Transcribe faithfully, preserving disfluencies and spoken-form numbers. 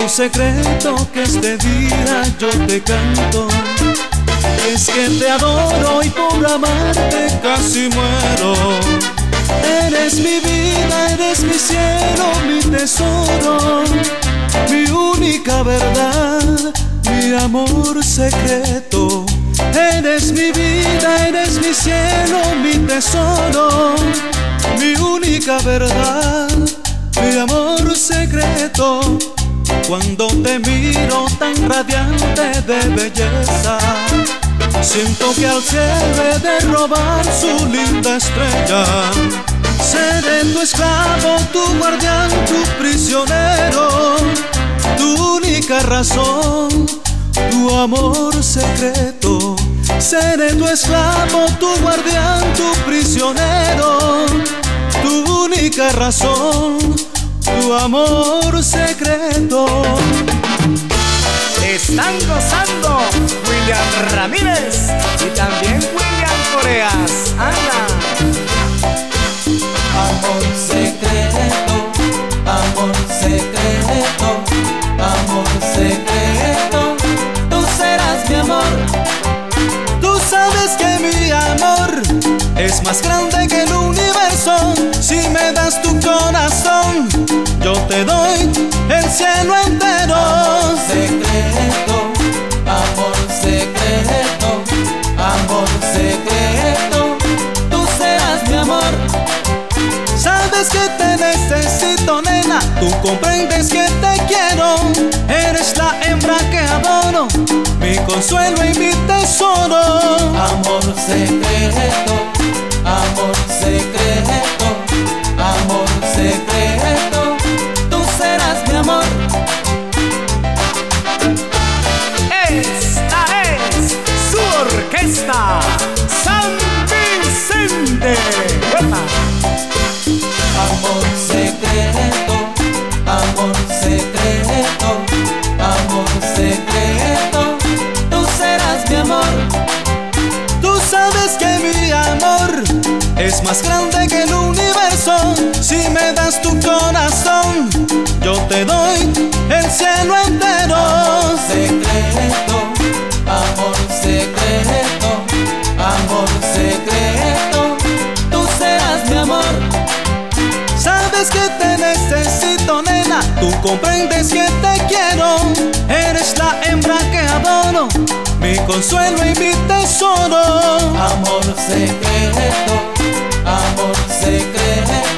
un secreto que este día yo te canto. Es que te adoro y por amarte casi muero. Eres mi vida, eres mi cielo, mi tesoro, mi única verdad, mi amor secreto. Eres mi vida, eres mi cielo, mi tesoro, mi única verdad, mi amor secreto. Cuando te miro tan radiante de belleza, siento que al cielo he de robar su linda estrella. Seré tu esclavo, tu guardián, tu prisionero, tu única razón, tu amor secreto. Seré tu esclavo, tu guardián, tu prisionero, tu única razón, tu amor secreto. Están gozando William Ramírez y también William Coreas. ¡Anda! Amor secreto, amor secreto, amor secreto, tú serás mi amor. Tú sabes que mi amor es más grande que el universo. Si me das tu corazón, yo te doy el cielo entero. Amor secreto, amor secreto, amor secreto, tú serás mi amor. Sabes que te necesito, nena, tú comprendes que te quiero. Eres la hembra que adoro, mi consuelo y mi tesoro. Amor secreto, amor secreto, amor secreto, tú serás mi amor. Esta es su orquesta San Vicente. ¡Uepa! Amor secreto, amor secreto, amor secreto, tú serás mi amor. Tú sabes que mi amor es más grande que el universo. Si me das tu corazón, yo te doy el cielo entero. Amor secreto, amor secreto, amor secreto, tú serás mi amor. Sabes que te necesito, nena, tú comprendes que te quiero. Eres la hembra que adoro, mi consuelo y mi tesoro. Amor secreto, amor secreto,